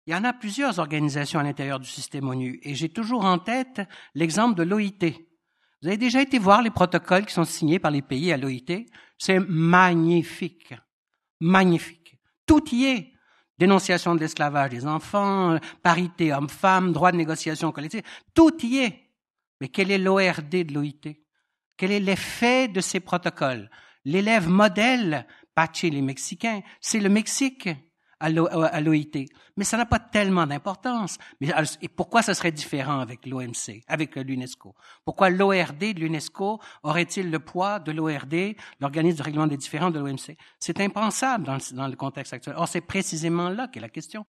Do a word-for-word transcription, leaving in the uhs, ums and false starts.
Il y en a plusieurs organisations à l'intérieur du système ONU et j'ai toujours en tête l'exemple de l'O I T. Vous avez déjà été voir les protocoles qui sont signés par les pays à l'O I T? C'est magnifique. Magnifique. Tout y est. Dénonciation de l'esclavage des enfants, parité homme-femme, droit de négociation collective, tout y est. Mais quel est l'O R D de l'O I T? Quel est l'effet de ces protocoles? L'élève modèle, Pache les Mexicains, c'est le Mexique à l'O I T. Mais ça n'a pas tellement d'importance. Mais et pourquoi ça serait différent avec l'O M C, avec l'UNESCO? Pourquoi l'O R D de l'UNESCO aurait-il le poids de l'O R D, l'organisme de règlement des différends de l'O M C? C'est impensable dans le, dans le contexte actuel. Or, c'est précisément là qu'est la question.